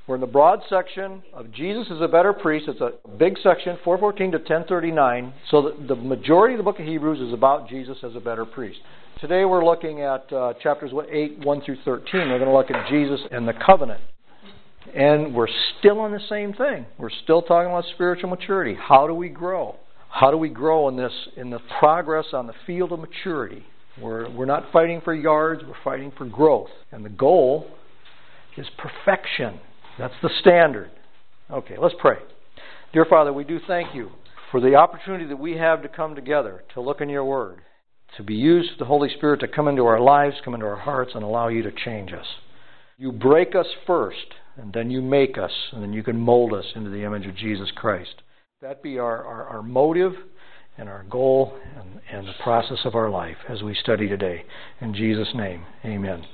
We're in the broad section of Jesus is a better priest. It's a big section, 414 to 1039. So the majority of the book of Hebrews is about Jesus as a better priest. Today we're looking at chapters 8, 1 through 13. We're going to look at Jesus and the covenant. And we're still on the same thing. We're still talking about spiritual maturity. How do we grow? How do we grow in the progress on the field of maturity? We're not fighting for yards, we're fighting for growth. And the goal is perfection. That's the standard. Okay, let's pray. Dear Father, we do thank you for the opportunity that we have to come together, to look in your word, to be used with the Holy Spirit to come into our lives, come into our hearts, and allow you to change us. You break us first, and then you make us, and then you can mold us into the image of Jesus Christ. That be our motive and our goal and the process of our life as we study today. In Jesus' name, amen.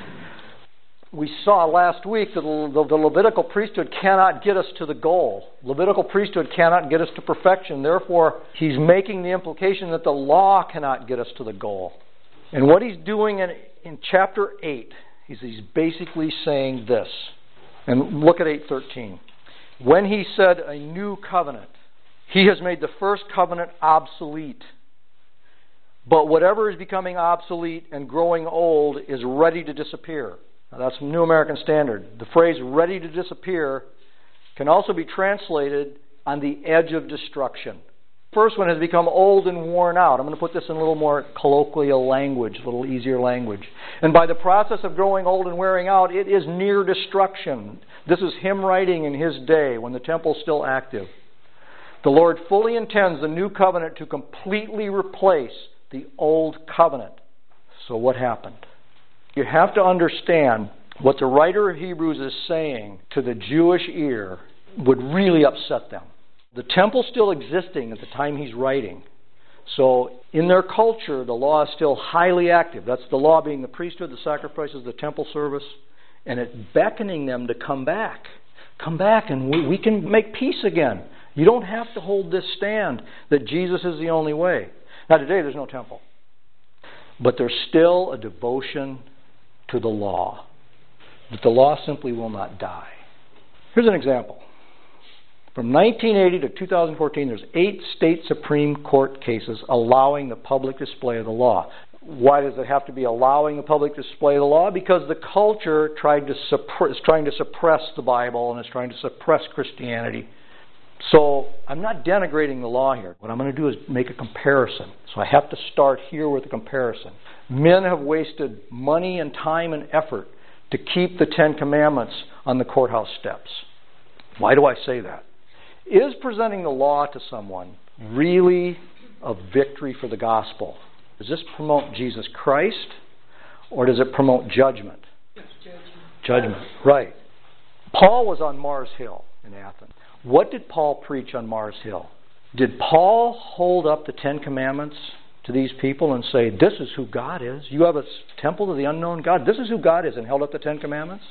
We saw last week that the Levitical priesthood cannot get us to the goal. Levitical priesthood cannot get us to perfection. Therefore, he's making the implication that the law cannot get us to the goal. And what he's doing in chapter 8, he's basically saying this. And look at 8:13. When he said a new covenant, he has made the first covenant obsolete. But whatever is becoming obsolete and growing old is ready to disappear. Now that's New American Standard. The phrase ready to disappear can also be translated on the edge of destruction. The first one has become old and worn out. I'm going to put this in a little more colloquial language, a little easier language. And by the process of growing old and wearing out, it is near destruction. This is him writing in his day when the temple's still active. The Lord fully intends the new covenant to completely replace the old covenant. So what happened? You have to understand what the writer of Hebrews is saying to the Jewish ear would really upset them. The temple's still existing at the time he's writing. So in their culture, the law is still highly active. That's the law being the priesthood, the sacrifices, the temple service. And it's beckoning them to come back. Come back and we can make peace again. You don't have to hold this stand that Jesus is the only way. Now today there's no temple. But there's still a devotion to the law. That the law simply will not die. Here's an example. From 1980 to 2014, there's 8 state Supreme Court cases allowing the public display of the law. Why does it have to be allowing the public display of the law? Because the culture is trying to suppress the Bible and is trying to suppress Christianity. So I'm not denigrating the law here. What I'm going to do is make a comparison. So I have to start here with a comparison. Men have wasted money and time and effort to keep the 10 Commandments on the courthouse steps. Why do I say that? Is presenting the law to someone really a victory for the gospel? Does this promote Jesus Christ or does it promote judgment? Judgment, right. Paul was on Mars Hill in Athens. What did Paul preach on Mars Hill? Did Paul hold up the 10 Commandments to these people and say, this is who God is? You have a temple to the unknown God. This is who God is, and held up the 10 Commandments?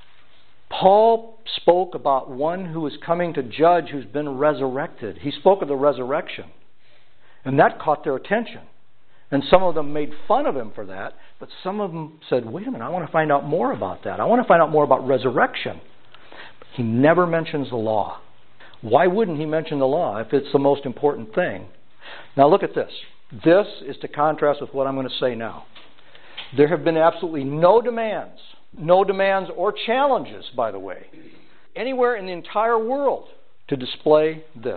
Paul spoke about one who is coming to judge who's been resurrected. He spoke of the resurrection. And that caught their attention. And some of them made fun of him for that. But some of them said, wait a minute, I want to find out more about that. I want to find out more about resurrection. He never mentions the law. Why wouldn't he mention the law if it's the most important thing? Now look at this. This is to contrast with what I'm going to say now. There have been absolutely no demands or challenges, by the way, anywhere in the entire world to display this,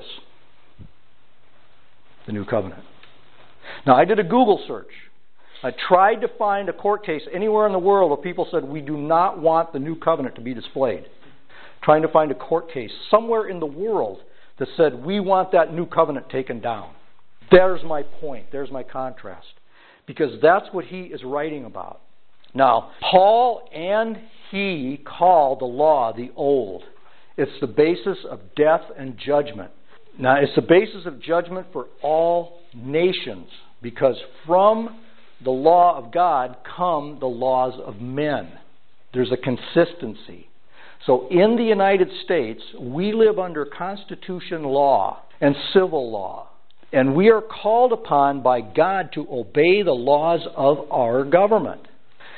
the New Covenant. Now, I did a Google search. I tried to find a court case anywhere in the world where people said, we do not want the New Covenant to be displayed. Trying to find a court case somewhere in the world that said, we want that New Covenant taken down. There's my point. There's my contrast. Because that's what he is writing about. Now, Paul and he call the law the old. It's the basis of death and judgment. Now, it's the basis of judgment for all nations. Because from the law of God come the laws of men. There's a consistency. So in the United States, we live under Constitution law and civil law. And we are called upon by God to obey the laws of our government.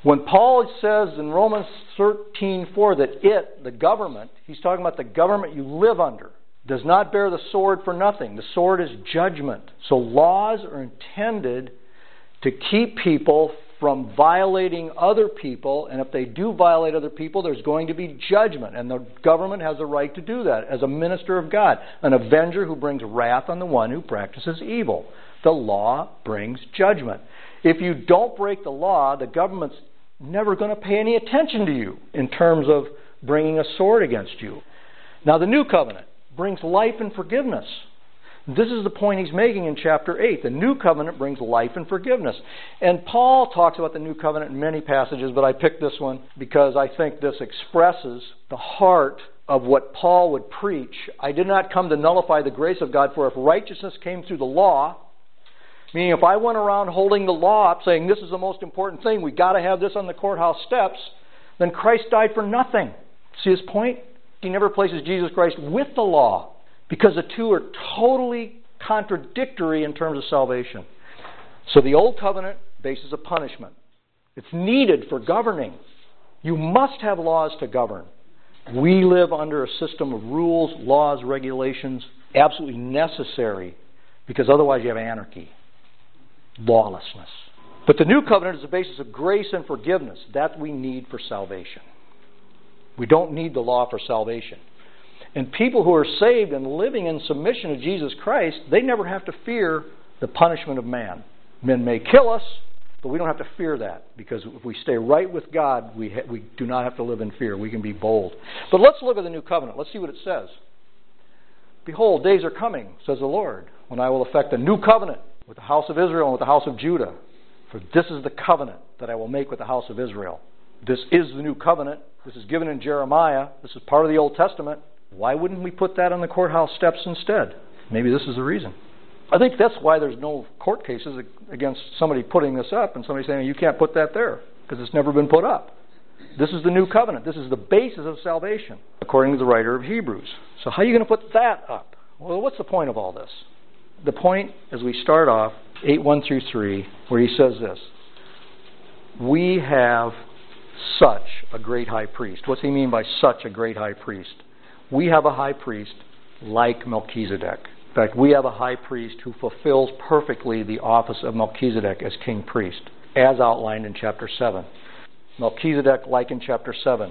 When Paul says in Romans 13:4 that the government, he's talking about the government you live under, does not bear the sword for nothing. The sword is judgment. So laws are intended to keep people from violating other people, and if they do violate other people, there's going to be judgment, and the government has a right to do that as a minister of God, an avenger who brings wrath on the one who practices evil. The law brings judgment. If you don't break the law, the government's never going to pay any attention to you in terms of bringing a sword against you. Now, the new covenant brings life and forgiveness. This is the point he's making in chapter 8. The new covenant brings life and forgiveness. And Paul talks about the new covenant in many passages, but I picked this one because I think this expresses the heart of what Paul would preach. I did not come to nullify the grace of God, for if righteousness came through the law, meaning if I went around holding the law up saying this is the most important thing, we got to have this on the courthouse steps, then Christ died for nothing. See his point? He never places Jesus Christ with the law, because the two are totally contradictory in terms of salvation. So the old covenant basis of punishment. It's needed for governing. You must have laws to govern. We live under a system of rules, laws, regulations, absolutely necessary, because otherwise you have anarchy, lawlessness. But the new covenant is the basis of grace and forgiveness. That we need for salvation. We don't need the law for salvation. And people who are saved and living in submission to Jesus Christ, they never have to fear the punishment of man. Men may kill us, but we don't have to fear that, because if we stay right with God, we do not have to live in fear. We can be bold. But let's look at the new covenant. Let's see what it says. Behold, days are coming, says the Lord, when I will effect a new covenant with the house of Israel and with the house of Judah. For this is the covenant that I will make with the house of Israel. This is the new covenant. This is given in Jeremiah. This is part of the Old Testament. Why wouldn't we put that on the courthouse steps instead? Maybe this is the reason. I think that's why there's no court cases against somebody putting this up and somebody saying you can't put that there because it's never been put up. This is the new covenant. This is the basis of salvation, according to the writer of Hebrews. So how are you going to put that up? Well, what's the point of all this? The point, as we start off, 8:1-3, where he says this: we have such a great high priest. What's he mean by such a great high priest? We have a high priest like Melchizedek. In fact, we have a high priest who fulfills perfectly the office of Melchizedek as king priest, as outlined in chapter 7. Melchizedek, like in chapter 7.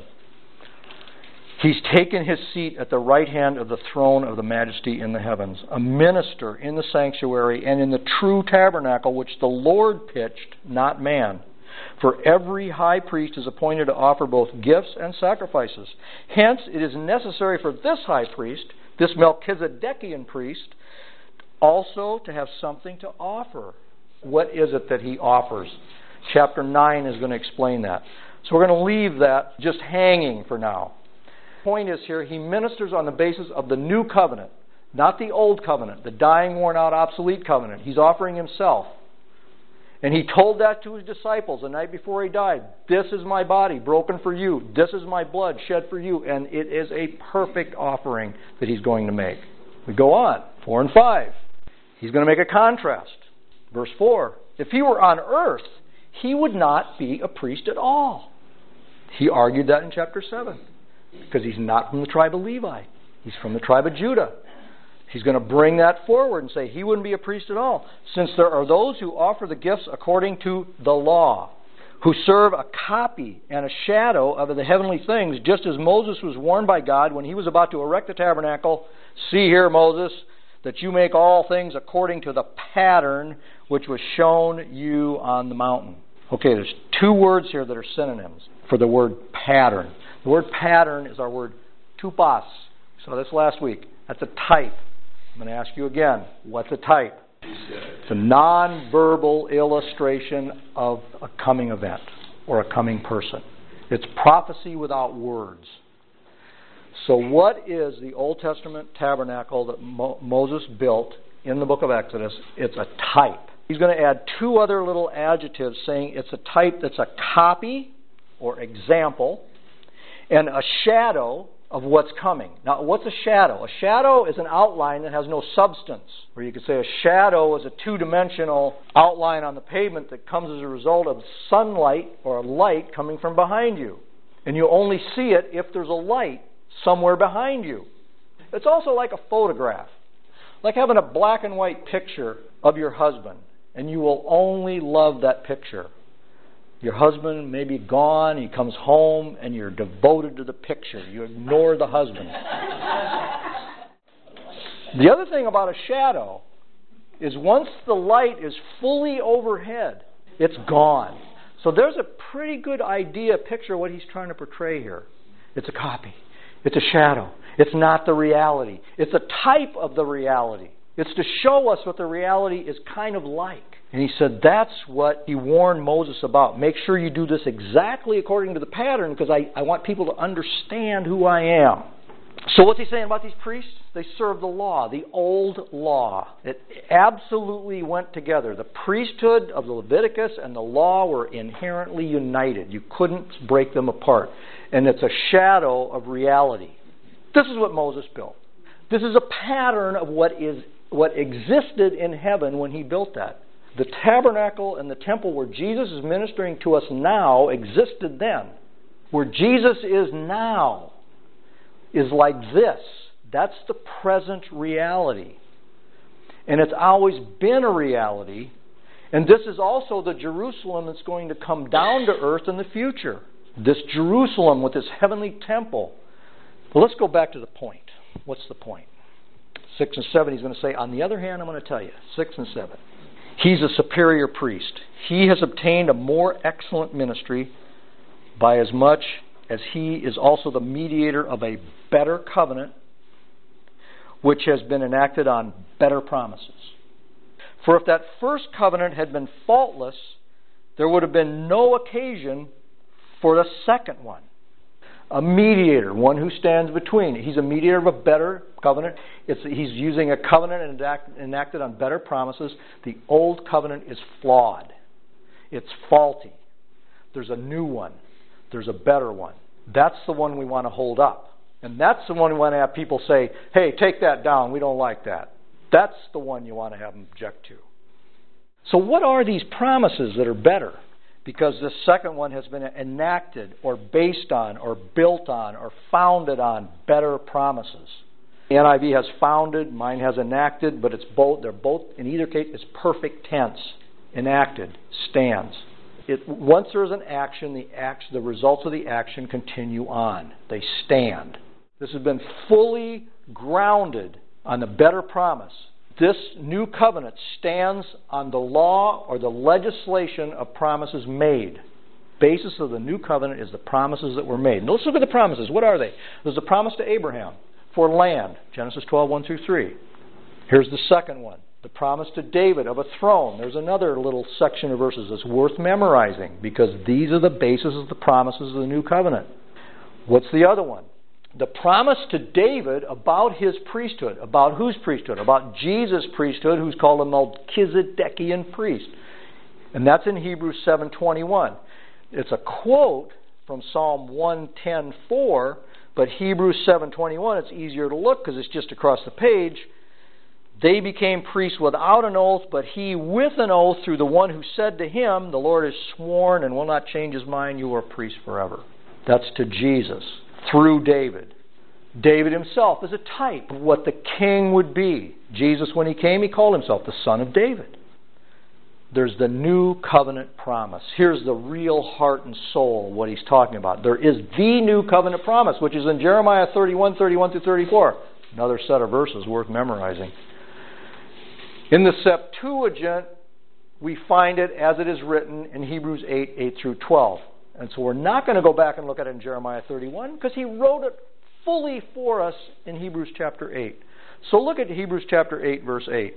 He's taken his seat at the right hand of the throne of the majesty in the heavens, a minister in the sanctuary and in the true tabernacle which the Lord pitched, not man. For every high priest is appointed to offer both gifts and sacrifices. Hence, it is necessary for this high priest, this Melchizedekian priest, also to have something to offer. What is it that he offers? Chapter 9 is going to explain that. So we're going to leave that just hanging for now. The point is here, he ministers on the basis of the new covenant, not the old covenant, the dying, worn out, obsolete covenant. He's offering himself. And he told that to his disciples the night before he died. This is my body broken for you. This is my blood shed for you. And it is a perfect offering that he's going to make. We go on. 4 and 5. He's going to make a contrast. Verse 4. If he were on earth, he would not be a priest at all. He argued that in chapter 7. Because he's not from the tribe of Levi. He's from the tribe of Judah. He's going to bring that forward and say he wouldn't be a priest at all, since there are those who offer the gifts according to the law, who serve a copy and a shadow of the heavenly things, just as Moses was warned by God when he was about to erect the tabernacle. See here, Moses, that you make all things according to the pattern which was shown you on the mountain. Okay, there's two words here that are synonyms for the word pattern. The word pattern is our word tupas. We saw this last week. That's a type. I'm going to ask you again, what's a type? It's a non-verbal illustration of a coming event or a coming person. It's prophecy without words. So what is the Old Testament tabernacle that Moses built in the book of Exodus? It's a type. He's going to add two other little adjectives saying it's a type that's a copy or example and a shadow of what's coming. Now, what's a shadow? A shadow is an outline that has no substance. Or you could say a shadow is a two-dimensional outline on the pavement that comes as a result of sunlight or a light coming from behind you. And you only see it if there's a light somewhere behind you. It's also like a photograph. Like having a black and white picture of your husband, and you will only love that picture. Your husband may be gone, he comes home, and you're devoted to the picture. You ignore the husband. The other thing about a shadow is once the light is fully overhead, it's gone. So there's a pretty good idea, picture what he's trying to portray here. It's a copy. It's a shadow. It's not the reality. It's a type of the reality. It's to show us what the reality is kind of like. And he said that's what he warned Moses about. Make sure you do this exactly according to the pattern because I want people to understand who I am. So what's he saying about these priests? They serve the law, the old law. It absolutely went together. The priesthood of the Leviticus and the law were inherently united. You couldn't break them apart. And it's a shadow of reality. This is what Moses built. This is a pattern of what existed in heaven when he built that. The tabernacle and the temple where Jesus is ministering to us now existed then. Where Jesus is now is like this. That's the present reality. And it's always been a reality. And this is also the Jerusalem that's going to come down to earth in the future. This Jerusalem with this heavenly temple. Well, let's go back to the point. What's the point? 6 and 7, he's going to say, on the other hand, I'm going to tell you, 6 and 7. He's a superior priest. He has obtained a more excellent ministry by as much as he is also the mediator of a better covenant, which has been enacted on better promises. For if that first covenant had been faultless, there would have been no occasion for the second one. A mediator, one who stands between. He's a mediator of a better covenant. He's using a covenant enacted on better promises. The old covenant is flawed. It's faulty. There's a new one. There's a better one. That's the one we want to hold up. And that's the one we want to have people say, hey, take that down. We don't like that. That's the one you want to have them object to. So what are these promises that are better? Because this second one has been enacted or based on or built on or founded on better promises. The NIV has founded, mine has enacted, but it's both. They're both, in either case, it's perfect tense. Enacted, stands. Once there is an action, the results of the action continue on. They stand. This has been fully grounded on the better promise. This new covenant stands on the law or the legislation of promises made. Basis of the new covenant is the promises that were made. Now let's look at the promises. What are they? There's a promise to Abraham for land, Genesis 12, 1 through 3. Here's the second one. The promise to David of a throne. There's another little section of verses that's worth memorizing because these are the basis of the promises of the new covenant. What's the other one? The promise to David about his priesthood. About whose priesthood? About Jesus' priesthood, who's called a Melchizedekian priest. And that's in Hebrews 7:21. It's a quote from Psalm 110:4, but Hebrews 7:21, it's easier to look because it's just across the page. They became priests without an oath, but he with an oath through the one who said to him, the Lord has sworn and will not change his mind, you are a priest forever. That's to Jesus. Through David. David himself is a type of what the king would be. Jesus, when he came, he called himself the Son of David. There's the new covenant promise. Here's the real heart and soul of what he's talking about. There is the new covenant promise, which is in Jeremiah 31, 31 through 34. Another set of verses worth memorizing. In the Septuagint, we find it as it is written in Hebrews 8, 8 through 12. And so we're not going to go back and look at it in Jeremiah 31 because he wrote it fully for us in Hebrews chapter 8. So look at Hebrews chapter 8, verse 8.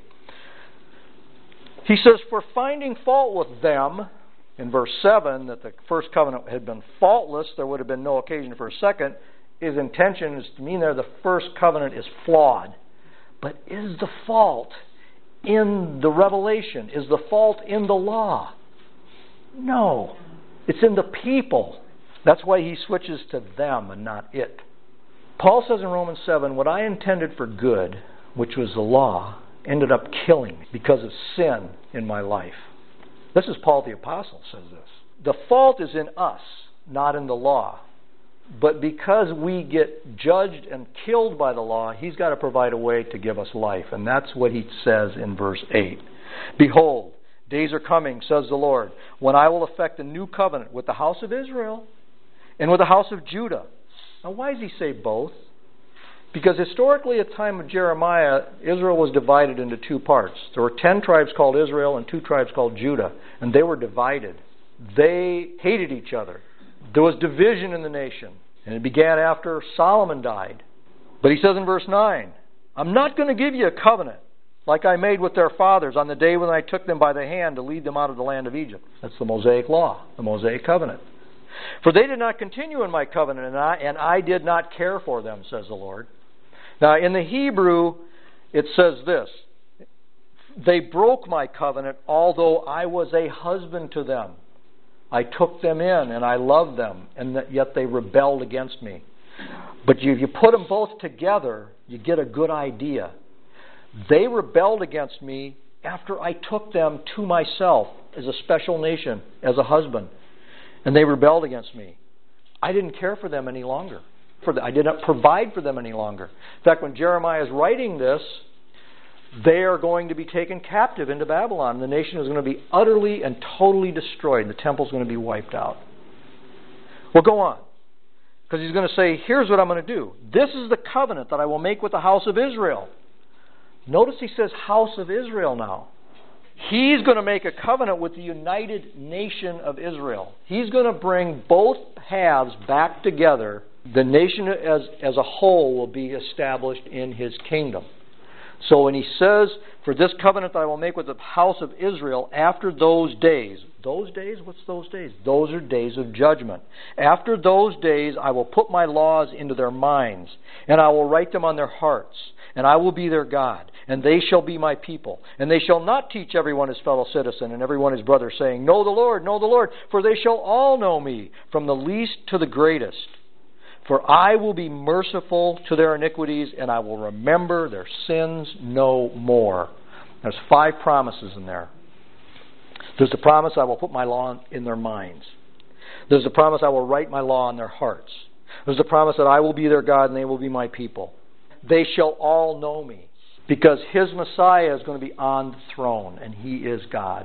He says, for finding fault with them, in verse 7, that the first covenant had been faultless, there would have been no occasion for a second. His intention is to mean there the first covenant is flawed. But is the fault in the revelation? Is the fault in the law? No. It's in the people. That's why he switches to them and not it. Paul says in Romans 7, what I intended for good, which was the law, ended up killing me because of sin in my life. This is Paul the Apostle says this. The fault is in us, not in the law. But because we get judged and killed by the law, He's got to provide a way to give us life. And that's what He says in verse 8. Behold, days are coming, says the Lord, when I will effect a new covenant with the house of Israel and with the house of Judah. Now why does He say both? Because historically at the time of Jeremiah, Israel was divided into two parts. There were 10 tribes called Israel and 2 tribes called Judah. And they were divided. They hated each other. There was division in the nation. And it began after Solomon died. But He says in verse 9, I'm not going to give you a covenant like I made with their fathers on the day when I took them by the hand to lead them out of the land of Egypt. That's the Mosaic law, the Mosaic covenant. For they did not continue in my covenant, and I did not care for them, says the Lord. Now in the Hebrew, it says this, they broke my covenant, although I was a husband to them. I took them in and I loved them, and yet they rebelled against me. But if you put them both together, you get a good idea. They rebelled against me after I took them to myself as a special nation, as a husband. And they rebelled against me. I didn't care for them any longer. I did not provide for them any longer. In fact, when Jeremiah is writing this, they are going to be taken captive into Babylon. The nation is going to be utterly and totally destroyed. The temple is going to be wiped out. Well, go on. Because he's going to say, here's what I'm going to do. This is the covenant that I will make with the house of Israel. Notice he says house of Israel now. He's going to make a covenant with the united nation of Israel. He's going to bring both halves back together. The nation as a whole will be established in His kingdom. So when he says, for this covenant that I will make with the house of Israel after those days. Those days? What's those days? Those are days of judgment. After those days I will put my laws into their minds, and I will write them on their hearts, and I will be their God, and they shall be my people. And they shall not teach everyone his fellow citizen and everyone his brother, saying, know the Lord, for they shall all know me, from the least to the greatest. For I will be merciful to their iniquities, and I will remember their sins no more. There's 5 promises in there. There's the promise I will put my law in their minds. There's the promise I will write my law in their hearts. There's the promise that I will be their God and they will be my people. They shall all know me, because His Messiah is going to be on the throne, and He is God.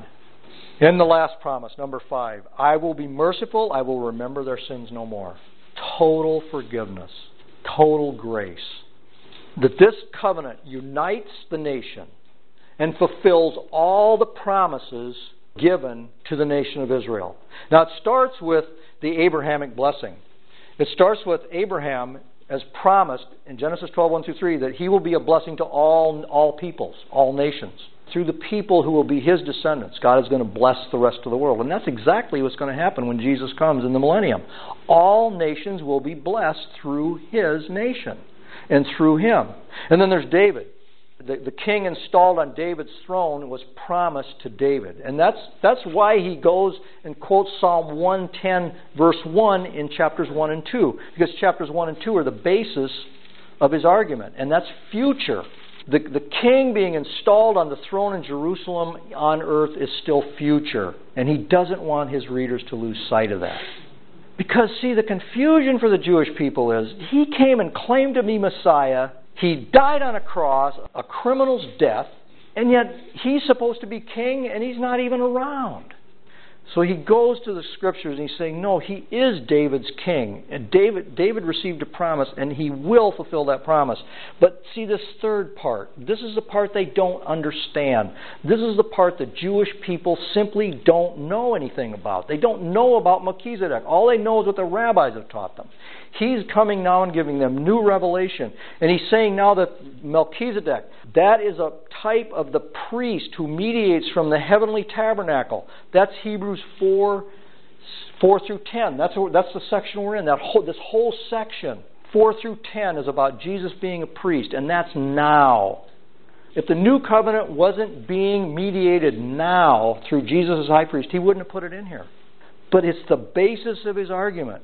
In the last promise, number 5, I will be merciful, I will remember their sins no more. Total forgiveness, total grace. That this covenant unites the nation and fulfills all the promises given to the nation of Israel. Now it starts with the Abrahamic blessing. It starts with Abraham as promised in Genesis 12:1-3 that he will be a blessing to all peoples, all nations. Through the people who will be His descendants, God is going to bless the rest of the world. And that's exactly what's going to happen when Jesus comes in the millennium. All nations will be blessed through His nation and through Him. And then there's David. The king installed on David's throne was promised to David. And that's why he goes and quotes Psalm 110 verse 1 in chapters 1 and 2. Because chapters 1 and 2 are the basis of his argument. And that's future. The king being installed on the throne in Jerusalem on earth is still future. And he doesn't want his readers to lose sight of that. Because, see, the confusion for the Jewish people is, He came and claimed to be Messiah. He died on a cross, a criminal's death, and yet He's supposed to be king and He's not even around. So he goes to the Scriptures and he's saying, no, He is David's king. And David received a promise and he will fulfill that promise. But see this third part. This is the part they don't understand. This is the part that Jewish people simply don't know anything about. They don't know about Melchizedek. All they know is what the rabbis have taught them. He's coming now and giving them new revelation. And He's saying now that Melchizedek, that is a type of the priest who mediates from the heavenly tabernacle. That's Hebrews 4 through 10. That's the section we're in. This whole section, 4 through 10, is about Jesus being a priest. And that's now. If the new covenant wasn't being mediated now through Jesus as high priest, He wouldn't have put it in here. But it's the basis of his argument.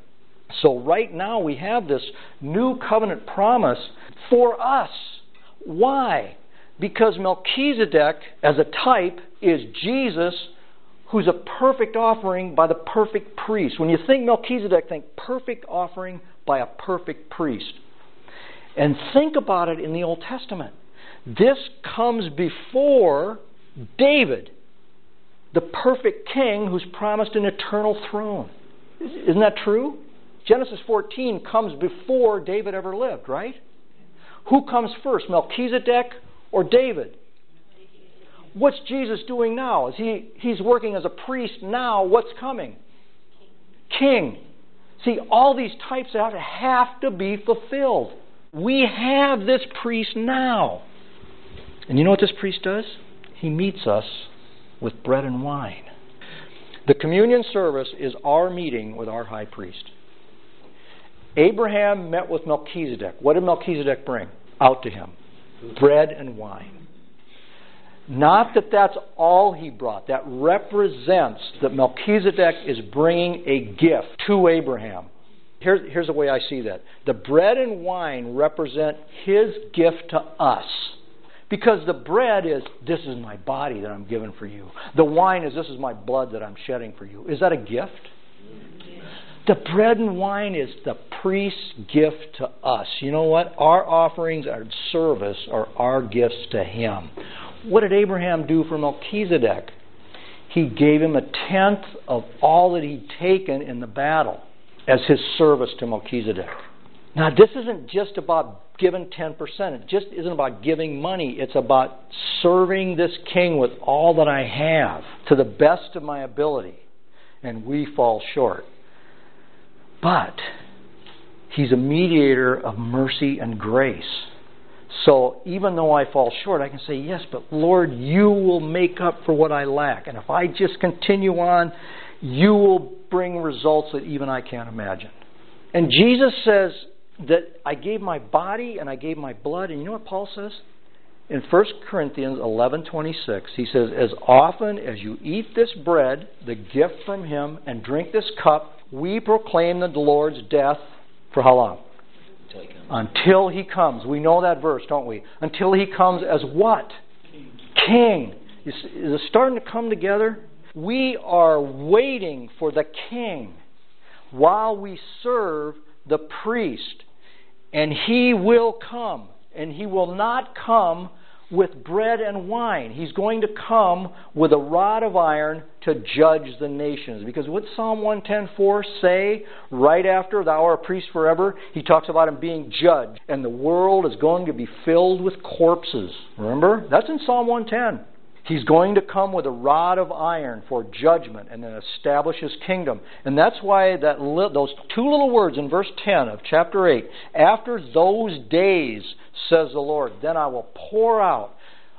So right now we have this new covenant promise for us. Why? Because Melchizedek, as a type, is Jesus, who's a perfect offering by the perfect priest. When you think Melchizedek, think perfect offering by a perfect priest. And think about it in the Old Testament. This comes before David, the perfect king who's promised an eternal throne. Isn't that true? Genesis 14 comes before David ever lived, right? Who comes first, Melchizedek or David? What's Jesus doing now? He's working as a priest now. What's coming? King. See, all these types have to be fulfilled. We have this priest now. And you know what this priest does? He meets us with bread and wine. The communion service is our meeting with our high priest. Abraham met with Melchizedek. What did Melchizedek bring out to him? Bread and wine. Not that that's all he brought. That represents that Melchizedek is bringing a gift to Abraham. Here's the way I see that. The bread and wine represent his gift to us. Because the bread is, this is my body that I'm giving for you. The wine is, this is my blood that I'm shedding for you. Is that a gift? The bread and wine is the priest's gift to us. You know what? Our offerings, our service, are our gifts to him. What did Abraham do for Melchizedek? He gave him a tenth of all that he'd taken in the battle as his service to Melchizedek. Now, this isn't just about giving 10%. It just isn't about giving money. It's about serving this king with all that I have to the best of my ability. And we fall short. But he's a mediator of mercy and grace. So even though I fall short, I can say, yes, but Lord, you will make up for what I lack. And if I just continue on, you will bring results that even I can't imagine. And Jesus says that I gave my body and I gave my blood. And you know what Paul says? In 1 Corinthians 11:26, he says, as often as you eat this bread, the gift from him, and drink this cup, we proclaim the Lord's death for how long? Until he comes. We know that verse, don't we? Until he comes as what? King. Is it starting to come together? We are waiting for the king while we serve the priest. And he will come. And he will not come with bread and wine. He's going to come with a rod of iron to judge the nations. Because what Psalm 110:4 say right after thou art a priest forever? He talks about him being judged. And the world is going to be filled with corpses. Remember? That's in Psalm 110. He's going to come with a rod of iron for judgment and then establish his kingdom. And that's why those two little words in verse 10 of chapter 8, after those days, says the Lord, then I will pour out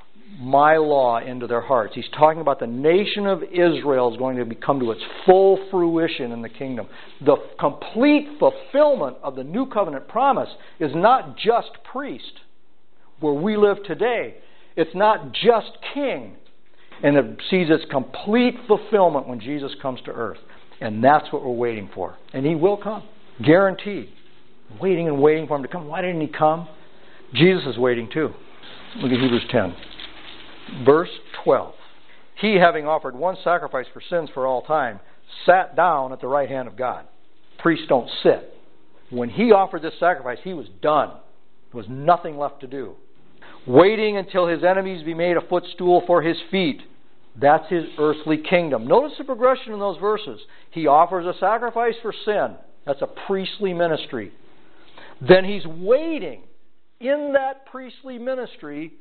my law into their hearts. He's talking about the nation of Israel is going to come to its full fruition in the kingdom. The complete fulfillment of the new covenant promise is not just priest, where we live today. It's not just king. And it sees its complete fulfillment when Jesus comes to earth. And that's what we're waiting for. And he will come. Guaranteed. Waiting and waiting for him to come. Why didn't he come? Jesus is waiting too. Look at Hebrews 10. Verse 12. He, having offered one sacrifice for sins for all time, sat down at the right hand of God. Priests don't sit. When he offered this sacrifice, he was done. There was nothing left to do. Waiting until his enemies be made a footstool for his feet. That's his earthly kingdom. Notice the progression in those verses. He offers a sacrifice for sin. That's a priestly ministry. Then he's waiting in that priestly ministry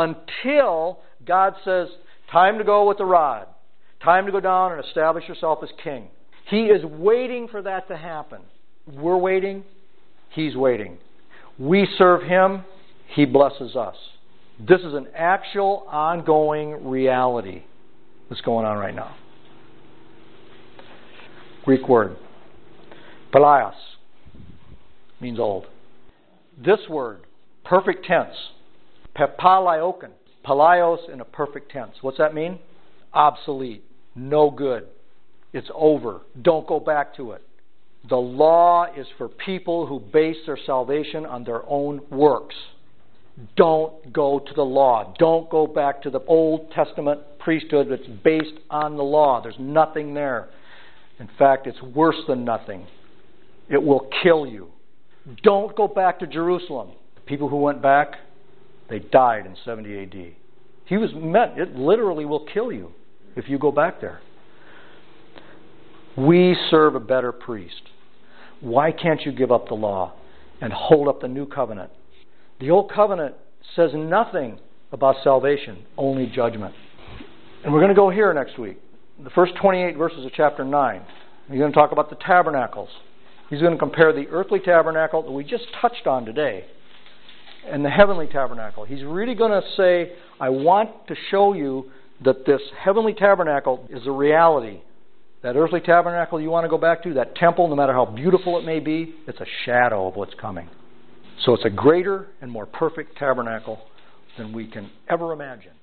until God says, time to go with the rod. Time to go down and establish yourself as king. He is waiting for that to happen. We're waiting. He's waiting. We serve him. He blesses us. This is an actual, ongoing reality that's going on right now. Greek word. Palaios means old. This word, perfect tense. Pepalaioken. Palaios in a perfect tense. What's that mean? Obsolete. No good. It's over. Don't go back to it. The law is for people who base their salvation on their own works. Don't go to the law. Don't go back to the Old Testament priesthood that's based on the law. There's nothing there. In fact, it's worse than nothing. It will kill you. Don't go back to Jerusalem. The people who went back, they died in 70 AD. It literally will kill you if you go back there. We serve a better priest. Why can't you give up the law and hold up the new covenant? The old covenant says nothing about salvation, only judgment. And we're going to go here next week. The first 28 verses of chapter 9. He's going to talk about the tabernacles. He's going to compare the earthly tabernacle that we just touched on today and the heavenly tabernacle. He's really going to say, I want to show you that this heavenly tabernacle is a reality. That earthly tabernacle you want to go back to, that temple, no matter how beautiful it may be, it's a shadow of what's coming. So it's a greater and more perfect tabernacle than we can ever imagine.